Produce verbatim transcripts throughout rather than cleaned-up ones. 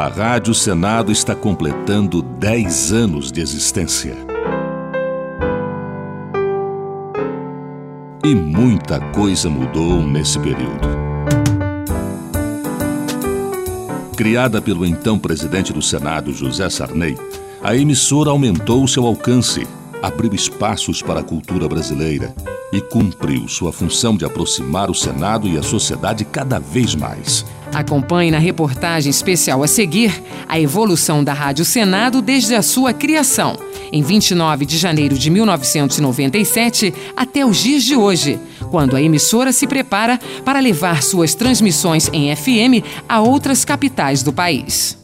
a Rádio Senado está completando dez anos de existência. E muita coisa mudou nesse período. Criada pelo então presidente do Senado, José Sarney, a emissora aumentou seu alcance, abriu espaços para a cultura brasileira e cumpriu sua função de aproximar o Senado e a sociedade cada vez mais. Acompanhe na reportagem especial a seguir a evolução da Rádio Senado desde a sua criação, em vinte e nove de janeiro de mil novecentos e noventa e sete, até os dias de hoje, quando a emissora se prepara para levar suas transmissões em F M a outras capitais do país.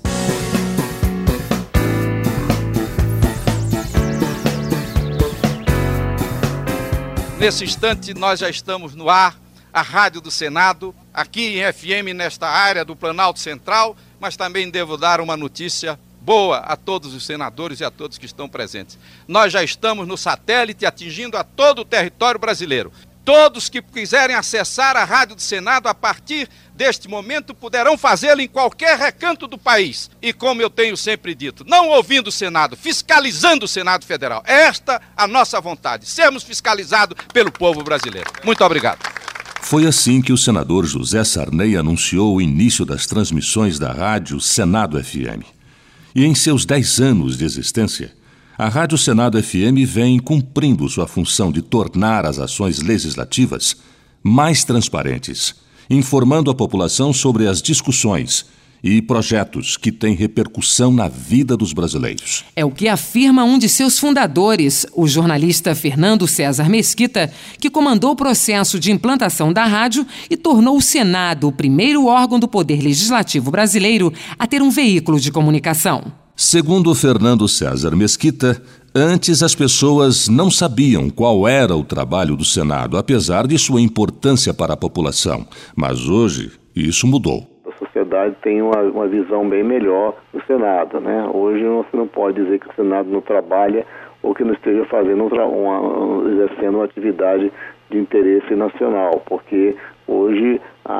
Nesse instante, nós já estamos no ar, a Rádio do Senado, aqui em F M, nesta área do Planalto Central, mas também devo dar uma notícia boa a todos os senadores e a todos que estão presentes. Nós já estamos no satélite atingindo a todo o território brasileiro. Todos que quiserem acessar a Rádio do Senado a partir deste momento poderão fazê-lo em qualquer recanto do país. E como eu tenho sempre dito, não ouvindo o Senado, fiscalizando o Senado Federal. É esta a nossa vontade, sermos fiscalizados pelo povo brasileiro. Muito obrigado. Foi assim que o senador José Sarney anunciou o início das transmissões da Rádio Senado F M. E em seus dez anos de existência, a Rádio Senado F M vem cumprindo sua função de tornar as ações legislativas mais transparentes, informando a população sobre as discussões e projetos que têm repercussão na vida dos brasileiros. É o que afirma um de seus fundadores, o jornalista Fernando César Mesquita, que comandou o processo de implantação da rádio e tornou o Senado o primeiro órgão do Poder Legislativo brasileiro a ter um veículo de comunicação. Segundo Fernando César Mesquita, antes as pessoas não sabiam qual era o trabalho do Senado, apesar de sua importância para a população. Mas hoje, isso mudou. A sociedade tem uma, uma visão bem melhor do Senado, né? Hoje você não pode dizer que o Senado não trabalha ou que não esteja fazendo uma, uma, exercendo uma atividade de interesse nacional, porque hoje a,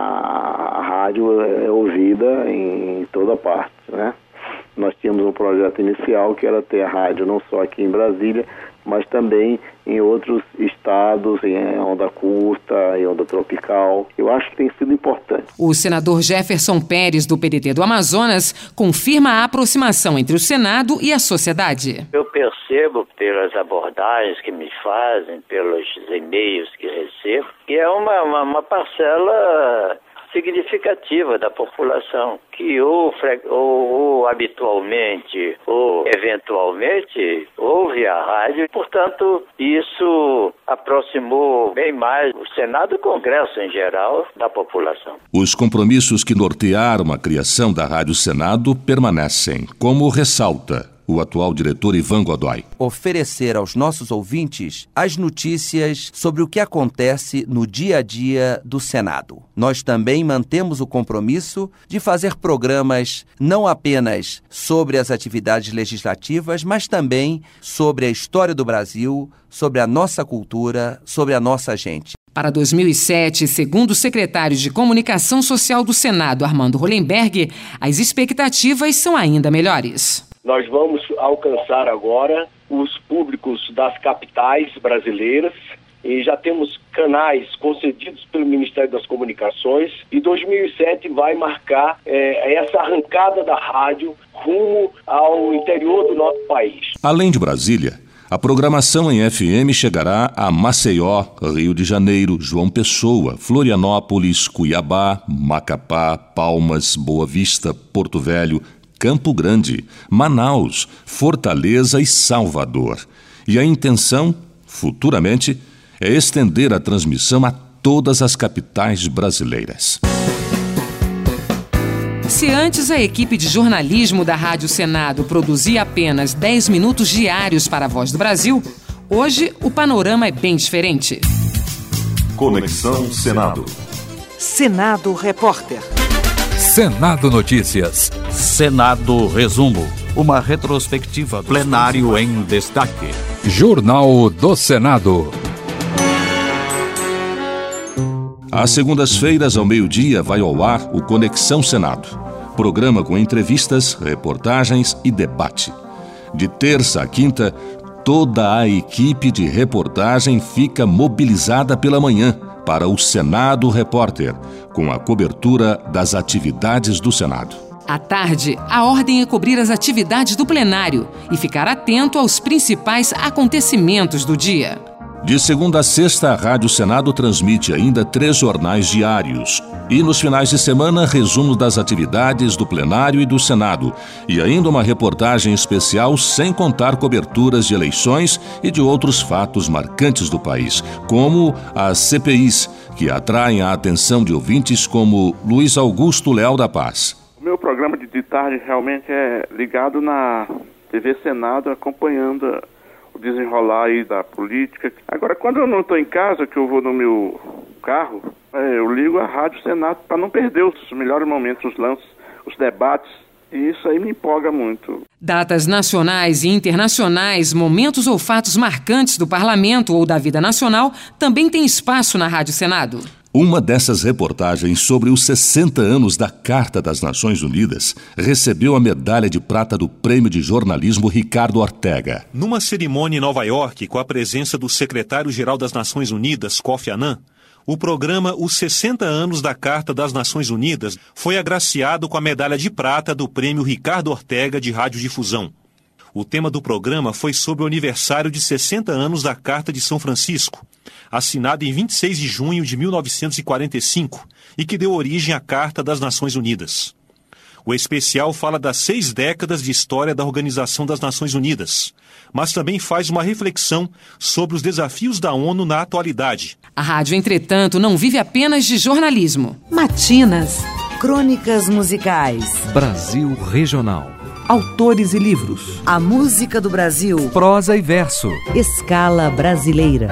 a rádio é ouvida em, em toda parte, né? Nós tínhamos um projeto inicial que era ter a rádio não só aqui em Brasília, mas também em outros estados, em onda curta, em onda tropical. Eu acho que tem sido importante. O senador Jefferson Pérez, do P D T do Amazonas, confirma a aproximação entre o Senado e a sociedade. Eu percebo pelas abordagens que me fazem, pelos e-mails que recebo, que é uma, uma, uma parcela significativa da população que ou, ou, ou habitualmente ou eventualmente ouve a rádio. Portanto, isso aproximou bem mais o Senado e o Congresso em geral da população. Os compromissos que nortearam a criação da Rádio Senado permanecem, como ressalta o atual diretor Ivan Godoy. Oferecer aos nossos ouvintes as notícias sobre o que acontece no dia a dia do Senado. Nós também mantemos o compromisso de fazer programas não apenas sobre as atividades legislativas, mas também sobre a história do Brasil, sobre a nossa cultura, sobre a nossa gente. Para dois mil e sete, segundo o secretário de Comunicação Social do Senado, Armando Hollenberg, as expectativas são ainda melhores. Nós vamos alcançar agora os públicos das capitais brasileiras e já temos canais concedidos pelo Ministério das Comunicações e dois mil e sete vai marcar é, essa arrancada da rádio rumo ao interior do nosso país. Além de Brasília, a programação em F M chegará a Maceió, Rio de Janeiro, João Pessoa, Florianópolis, Cuiabá, Macapá, Palmas, Boa Vista, Porto Velho, Campo Grande, Manaus, Fortaleza e Salvador. E a intenção, futuramente, é estender a transmissão a todas as capitais brasileiras. Se antes a equipe de jornalismo da Rádio Senado produzia apenas dez minutos diários para a Voz do Brasil, hoje o panorama é bem diferente. Conexão Senado. Senado Repórter. Senado Notícias. Senado Resumo. Uma retrospectiva do plenário em destaque. Jornal do Senado. Às segundas-feiras, ao meio-dia, vai ao ar o Conexão Senado. programa com entrevistas, reportagens e debate. De terça a quinta, toda a equipe de reportagem fica mobilizada pela manhã para o Senado Repórter, com a cobertura das atividades do Senado. À tarde, a ordem é cobrir as atividades do plenário e ficar atento aos principais acontecimentos do dia. De segunda a sexta, a Rádio Senado transmite ainda três jornais diários. E nos finais de semana, resumo das atividades do plenário e do Senado. E ainda uma reportagem especial, sem contar coberturas de eleições e de outros fatos marcantes do país, como as C P Is, que atraem a atenção de ouvintes como Luiz Augusto Leal da Paz. O meu programa de tarde realmente é ligado na T V Senado, acompanhando o desenrolar aí da política. Agora, quando eu não estou em casa, que eu vou no meu carro, eu ligo a Rádio Senado para não perder os melhores momentos, os lances, os debates, e isso aí me empolga muito. Datas nacionais e internacionais, momentos ou fatos marcantes do parlamento ou da vida nacional também tem espaço na Rádio Senado. Uma dessas reportagens sobre os sessenta anos da Carta das Nações Unidas recebeu a medalha de prata do Prêmio de Jornalismo Ricardo Ortega. Numa cerimônia em Nova York, com a presença do secretário-geral das Nações Unidas, Kofi Annan, o programa Os sessenta anos da Carta das Nações Unidas foi agraciado com a medalha de prata do Prêmio Ricardo Ortega de Radiodifusão. O tema do programa foi sobre o aniversário de sessenta anos da Carta de São Francisco, assinada em vinte e seis de junho de mil novecentos e quarenta e cinco e que deu origem à Carta das Nações Unidas. O especial fala das seis décadas de história da Organização das Nações Unidas, mas também faz uma reflexão sobre os desafios da ONU na atualidade. A rádio, entretanto, não vive apenas de jornalismo. Matinas, crônicas musicais, Brasil Regional, autores e livros, a música do Brasil, prosa e verso, escala brasileira.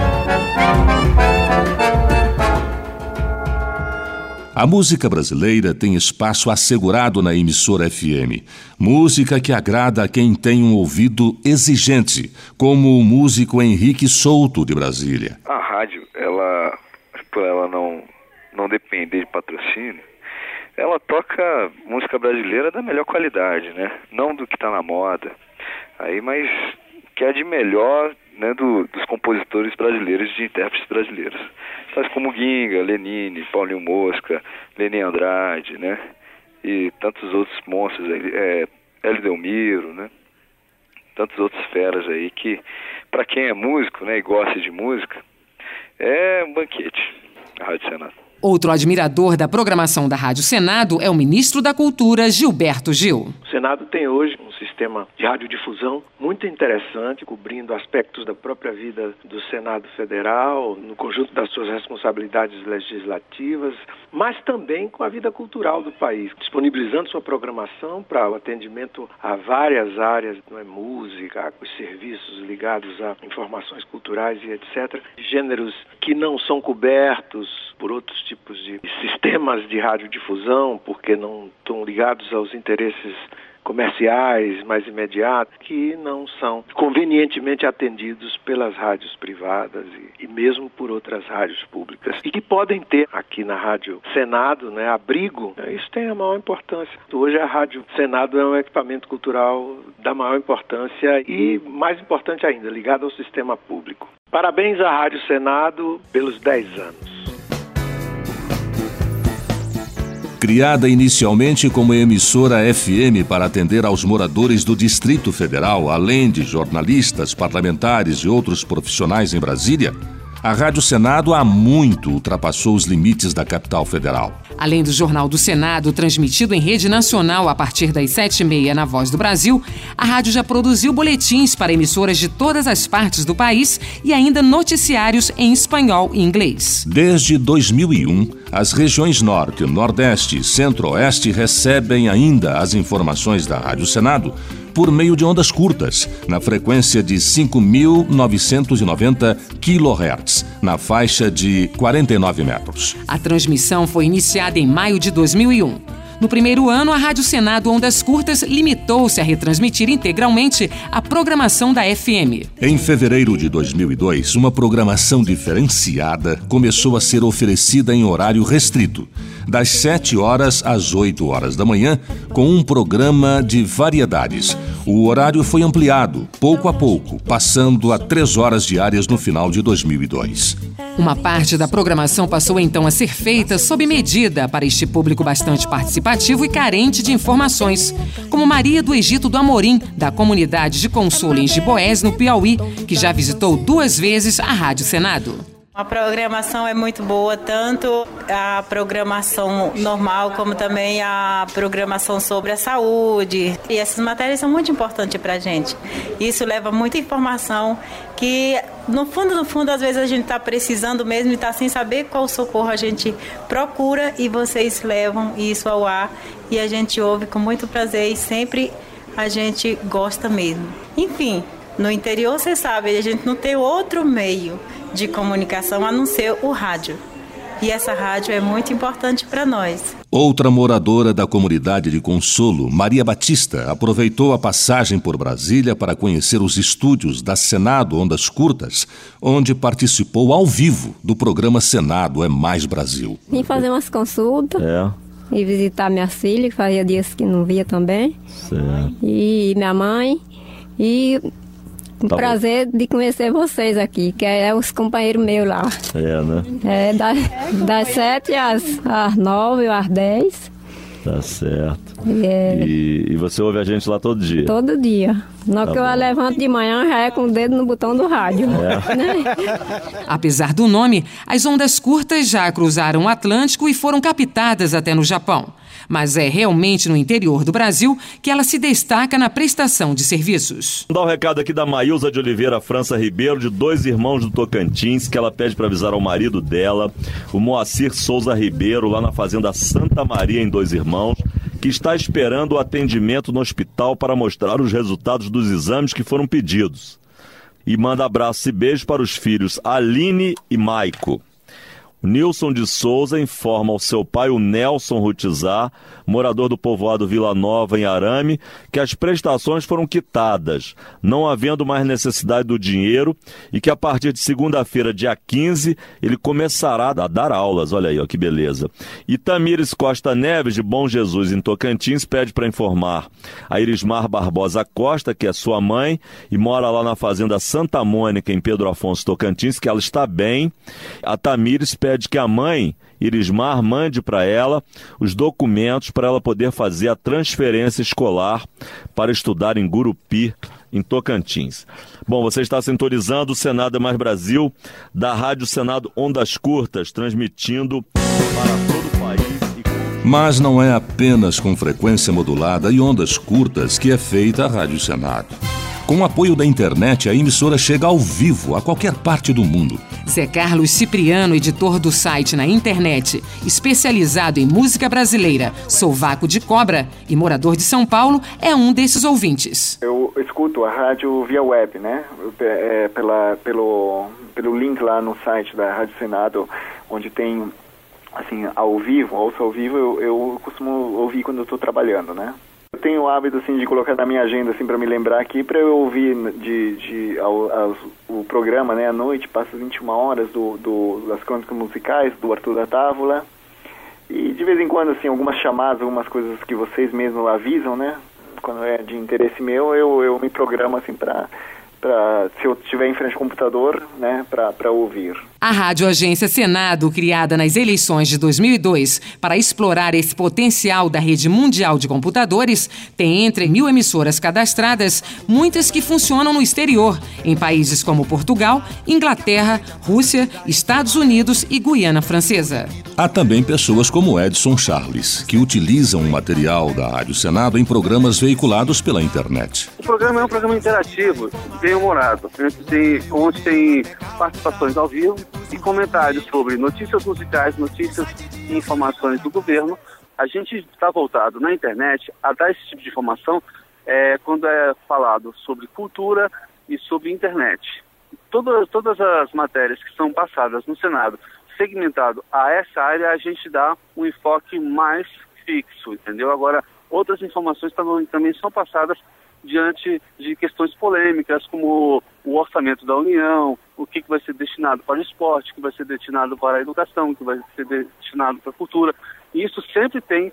A música brasileira tem espaço assegurado na emissora F M. Música que agrada a quem tem um ouvido exigente, como o músico Henrique Souto, de Brasília. A rádio, ela, por ela não, não depender de patrocínio, ela toca música brasileira da melhor qualidade, né? Não do que está na moda, aí, mas que é de melhor, né, do, dos compositores brasileiros, de intérpretes brasileiros. Tais como Ginga, Lenine, Paulinho Mosca, Leni Andrade, né? E tantos outros monstros aí, é, Hélio Delmiro, né? Tantos outros feras aí que, para quem é músico, né, e gosta de música, é um banquete, a Rádio Senado. Outro admirador da programação da Rádio Senado é o ministro da Cultura, Gilberto Gil. O Senado tem hoje um sistema de radiodifusão muito interessante, cobrindo aspectos da própria vida do Senado Federal, no conjunto das suas responsabilidades legislativas, mas também com a vida cultural do país, disponibilizando sua programação para o atendimento a várias áreas, não é, música, os serviços ligados a informações culturais e etcétera, gêneros que não são cobertos por outros tipos de sistemas de radiodifusão, porque não estão ligados aos interesses comerciais mais imediatos, que não são convenientemente atendidos pelas rádios privadas e, e mesmo por outras rádios públicas, e que podem ter aqui na Rádio Senado, né, abrigo. Isso tem a maior importância. Hoje a Rádio Senado é um equipamento cultural da maior importância e, mais importante ainda, ligado ao sistema público. Parabéns à Rádio Senado pelos dez anos. Criada inicialmente como emissora F M para atender aos moradores do Distrito Federal, além de jornalistas, parlamentares e outros profissionais em Brasília, a Rádio Senado há muito ultrapassou os limites da capital federal. Além do Jornal do Senado, transmitido em rede nacional a partir das sete e meia na Voz do Brasil, a rádio já produziu boletins para emissoras de todas as partes do país e ainda noticiários em espanhol e inglês. Desde dois mil e um, as regiões Norte, Nordeste e Centro-Oeste recebem ainda as informações da Rádio Senado por meio de ondas curtas, na frequência de cinco mil novecentos e noventa quilohertz, na faixa de quarenta e nove metros. A transmissão foi iniciada em maio de dois mil e um. No primeiro ano, a Rádio Senado Ondas Curtas limitou-se a retransmitir integralmente a programação da F M. Em fevereiro de dois mil e dois, uma programação diferenciada começou a ser oferecida em horário restrito. das sete horas às oito horas da manhã, com um programa de variedades. O horário foi ampliado, pouco a pouco, passando a três horas diárias no final de dois mil e dois. Uma parte da programação passou então a ser feita sob medida para este público bastante participativo e carente de informações, como Maria do Egito do Amorim, da comunidade de Consolo em Giboés, no Piauí, que já visitou duas vezes a Rádio Senado. A programação é muito boa, tanto a programação normal como também a programação sobre a saúde. E essas matérias são muito importantes para a gente. Isso leva muita informação que, no fundo, no fundo, às vezes a gente está precisando mesmo e está sem saber qual socorro a gente procura e vocês levam isso ao ar e a gente ouve com muito prazer e sempre a gente gosta mesmo. Enfim, no interior, você sabe, a gente não tem outro meio de comunicação a não ser o rádio. E essa rádio é muito importante para nós. Outra moradora da comunidade de Consolo, Maria Batista, aproveitou a passagem por Brasília para conhecer os estúdios da Senado Ondas Curtas, onde participou ao vivo do programa Senado é Mais Brasil. Vim fazer umas consultas é. e visitar minha filha, que fazia dias que não via também, certo. E minha mãe, e... Um tá prazer bom. de conhecer vocês aqui, que é os companheiros meus lá. É, né? É, das, das sete às, às nove ou às dez. Tá certo. É. E, e você ouve a gente lá todo dia? Todo dia. Na hora tá que bom. eu levanto de manhã, já é com o dedo no botão do rádio. É. Né? Apesar do nome, as ondas curtas já cruzaram o Atlântico e foram captadas até no Japão. Mas é realmente no interior do Brasil que ela se destaca na prestação de serviços. Vou dar um recado aqui da Maílza de Oliveira França Ribeiro, de Dois Irmãos do Tocantins, que ela pede para avisar ao marido dela, o Moacir Souza Ribeiro, lá na fazenda Santa Maria, em Dois Irmãos, que está esperando o atendimento no hospital para mostrar os resultados dos exames que foram pedidos. E manda abraços e beijos para os filhos Aline e Maico. O Nilson de Souza informa ao seu pai, o Nelson Rutizar, morador do povoado Vila Nova, em Arame, que as prestações foram quitadas, não havendo mais necessidade do dinheiro e que a partir de segunda-feira, dia quinze, ele começará a dar aulas. Olha aí, ó, que beleza. E Tamires Costa Neves, de Bom Jesus, em Tocantins, pede para informar a Irismar Barbosa Costa, que é sua mãe, e mora lá na fazenda Santa Mônica, em Pedro Afonso, Tocantins, que ela está bem. A Tamires pede pede que a mãe, Irismar, mande para ela os documentos para ela poder fazer a transferência escolar para estudar em Gurupi, em Tocantins. Bom, você está sintonizando o Senado é Mais Brasil, da Rádio Senado Ondas Curtas, transmitindo para todo o país. Mas não é apenas com frequência modulada e ondas curtas que é feita a Rádio Senado. Com o apoio da internet, a emissora chega ao vivo a qualquer parte do mundo. Zé Carlos Cipriano, editor do site na internet, especializado em música brasileira, Sovaco de Cobra e morador de São Paulo, é um desses ouvintes. Eu escuto a rádio via web, né? É, pela, pelo, pelo link lá no site da Rádio Senado, onde tem, assim, ao vivo, ouço ao vivo, eu, eu costumo ouvir quando eu estou trabalhando, né? Eu tenho o hábito, assim, de colocar na minha agenda, assim, para me lembrar aqui, para eu ouvir de, de, ao, ao, o programa, né, à noite, passa vinte e uma horas do, do, das crônicas musicais, do Arthur da Távola, e de vez em quando, assim, algumas chamadas, algumas coisas que vocês mesmos avisam, né, quando é de interesse meu, eu, eu me programo, assim, para... Pra, se eu estiver em frente ao computador, né, para ouvir. A Rádio Agência Senado, criada nas eleições de dois mil e dois para explorar esse potencial da rede mundial de computadores, tem entre mil emissoras cadastradas, muitas que funcionam no exterior, em países como Portugal, Inglaterra, Rússia, Estados Unidos e Guiana Francesa. Há também pessoas como Edson Charles, que utilizam o material da Rádio Senado em programas veiculados pela internet. O programa é um programa interativo, bem humorado, onde tem participações ao vivo e comentários sobre notícias musicais, notícias e informações do governo. A gente está voltado na internet a dar esse tipo de informação é, quando é falado sobre cultura e sobre internet. Todas, todas as matérias que são passadas no Senado, segmentado a essa área, a gente dá um enfoque mais fixo, entendeu? Agora, outras informações também, também são passadas diante de questões polêmicas como o orçamento da União, o que, que vai ser destinado para o esporte, o que vai ser destinado para a educação, o que vai ser destinado para a cultura. E isso sempre tem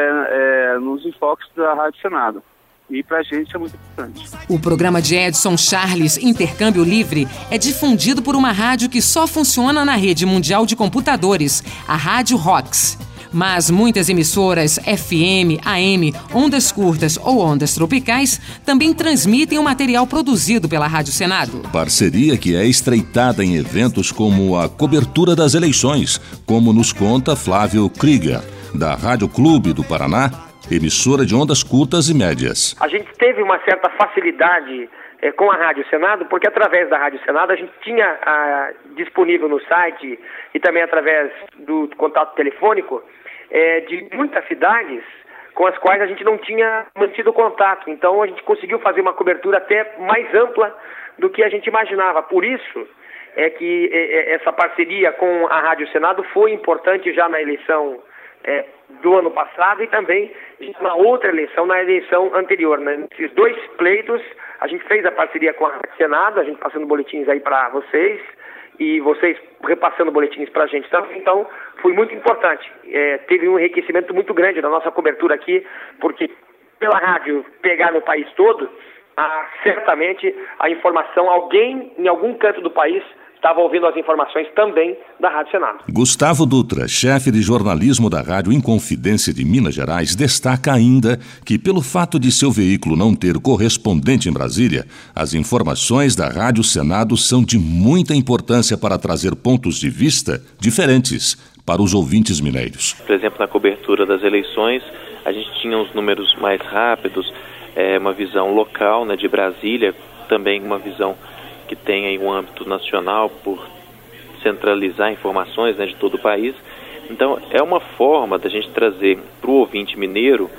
é, é, nos enfoques da Rádio Senado. E para a gente é muito importante. O programa de Edson Charles, Intercâmbio Livre, é difundido por uma rádio que só funciona na rede mundial de computadores, a Rádio Rocks. Mas muitas emissoras F M, A M, ondas curtas ou ondas tropicais também transmitem o material produzido pela Rádio Senado. Parceria que é estreitada em eventos como a cobertura das eleições, como nos conta Flávio Krieger, da Rádio Clube do Paraná, emissora de ondas curtas e médias. A gente teve uma certa facilidade é, com a Rádio Senado, porque através da Rádio Senado a gente tinha ah, disponível no site e também através do contato telefônico é, de muitas cidades com as quais a gente não tinha mantido contato. Então a gente conseguiu fazer uma cobertura até mais ampla do que a gente imaginava. Por isso é que é, essa parceria com a Rádio Senado foi importante já na eleição É, do ano passado e também na outra eleição, na eleição anterior. Né? Nesses dois pleitos, a gente fez a parceria com a Rádio Senado, a gente passando boletins aí para vocês e vocês repassando boletins para a gente também. Então, foi muito importante. É, teve um enriquecimento muito grande da nossa cobertura aqui, porque pela rádio pegar no país todo, ah, certamente a informação, alguém em algum canto do país estava ouvindo as informações também da Rádio Senado. Gustavo Dutra, chefe de jornalismo da Rádio Inconfidência de Minas Gerais, destaca ainda que, pelo fato de seu veículo não ter correspondente em Brasília, as informações da Rádio Senado são de muita importância para trazer pontos de vista diferentes para os ouvintes mineiros. Por exemplo, na cobertura das eleições, a gente tinha uns números mais rápidos, é, uma visão local, né, de Brasília, também uma visão que tem aí um âmbito nacional por centralizar informações, né, de todo o país. Então, é uma forma da gente trazer para o ouvinte mineiro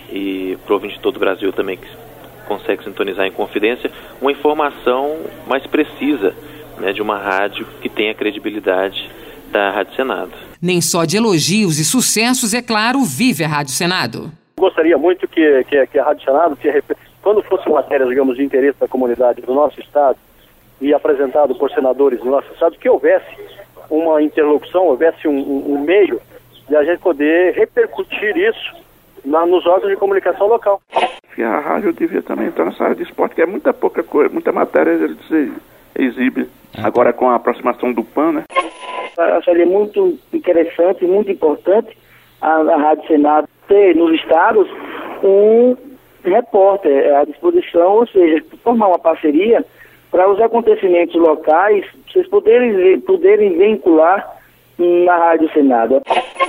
e para o ouvinte de todo o Brasil também, que consegue sintonizar em Confidência, uma informação mais precisa, né, de uma rádio que tem a credibilidade da Rádio Senado. Nem só de elogios e sucessos, é claro, vive a Rádio Senado. Gostaria muito que, que, que a Rádio Senado, que, quando fosse matéria, digamos, de interesse da comunidade do nosso estado, e apresentado por senadores do nosso estado, que houvesse uma interlocução, houvesse um, um, um meio de a gente poder repercutir isso na, nos órgãos de comunicação local. A rádio devia também entrar nessa área de esporte, que é muita pouca coisa, muita matéria ele se exibe. Agora com a aproximação do P A N, né? Seria muito interessante, muito importante a, a Rádio Senado ter nos estados um repórter à disposição, ou seja, formar uma parceria para os acontecimentos locais, vocês poderem, poderem vincular na Rádio Senado.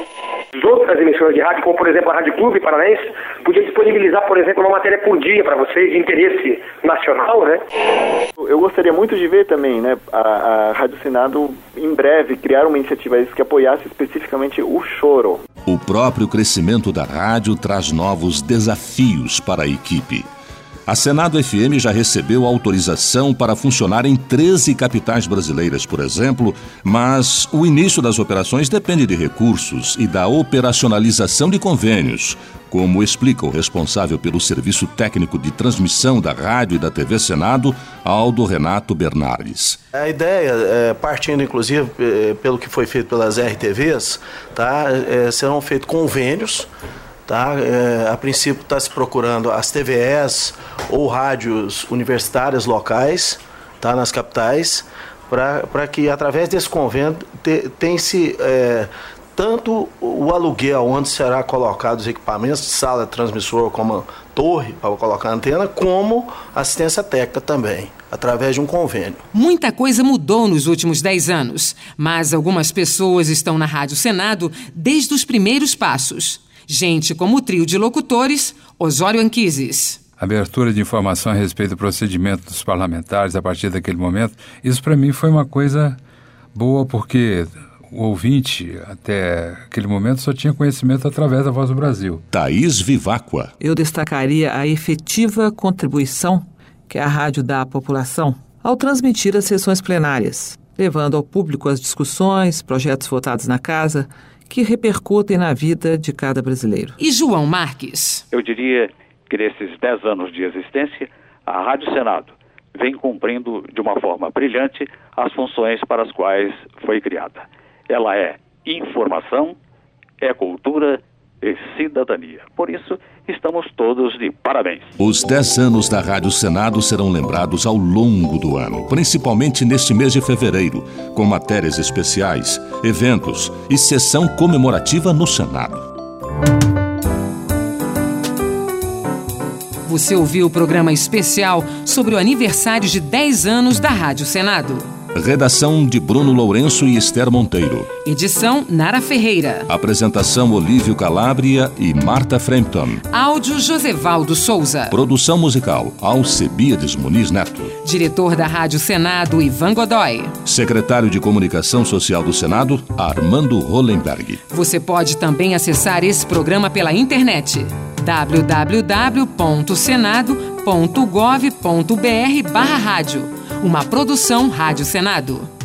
As outras emissoras de rádio, como por exemplo a Rádio Clube Paranaense, podia disponibilizar, por exemplo, uma matéria por dia para vocês de interesse nacional, né? Eu gostaria muito de ver também, né, a, a Rádio Senado em breve criar uma iniciativa que apoiasse especificamente o choro. O próprio crescimento da rádio traz novos desafios para a equipe. A Senado F M já recebeu autorização para funcionar em treze capitais brasileiras, por exemplo, mas o início das operações depende de recursos e da operacionalização de convênios, como explica o responsável pelo serviço técnico de transmissão da rádio e da T V Senado, Aldo Renato Bernardes. A ideia, é, partindo inclusive é, pelo que foi feito pelas R T Vs, tá, é, serão feitos convênios. Tá? É, a princípio está se procurando as T V Es ou rádios universitárias locais, tá? Nas capitais, para que através desse convênio te, tem-se é, tanto o aluguel onde será colocado os equipamentos, sala transmissor como torre para colocar a antena, como assistência técnica também, através de um convênio. Muita coisa mudou nos últimos dez anos, mas algumas pessoas estão na Rádio Senado desde os primeiros passos. Gente como o trio de locutores, Osório Anquises. Abertura de informação a respeito do procedimento dos parlamentares a partir daquele momento, isso para mim foi uma coisa boa, porque o ouvinte, até aquele momento, só tinha conhecimento através da Voz do Brasil. Thaís Viváqua. Eu destacaria a efetiva contribuição que a rádio dá à população ao transmitir as sessões plenárias, levando ao público as discussões, projetos votados na casa, que repercutem na vida de cada brasileiro. E João Marques? Eu diria que nesses dez anos de existência, a Rádio Senado vem cumprindo de uma forma brilhante as funções para as quais foi criada. Ela é informação, é cultura e cidadania. Por isso, estamos todos de parabéns. Os dez anos da Rádio Senado serão lembrados ao longo do ano, principalmente neste mês de fevereiro, com matérias especiais, eventos e sessão comemorativa no Senado. Você ouviu o programa especial sobre o aniversário de dez anos da Rádio Senado. Redação de Bruno Lourenço e Esther Monteiro. Edição Nara Ferreira. Apresentação Olívio Calabria e Marta Frampton. Áudio Josevaldo Souza. Produção musical Alcebiades Muniz Neto. Diretor da Rádio Senado Ivan Godoy. Secretário de Comunicação Social do Senado Armando Hollenberg. Você pode também acessar esse programa pela internet w w w ponto senado ponto gov ponto b r barra rádio. Uma produção Rádio Senado.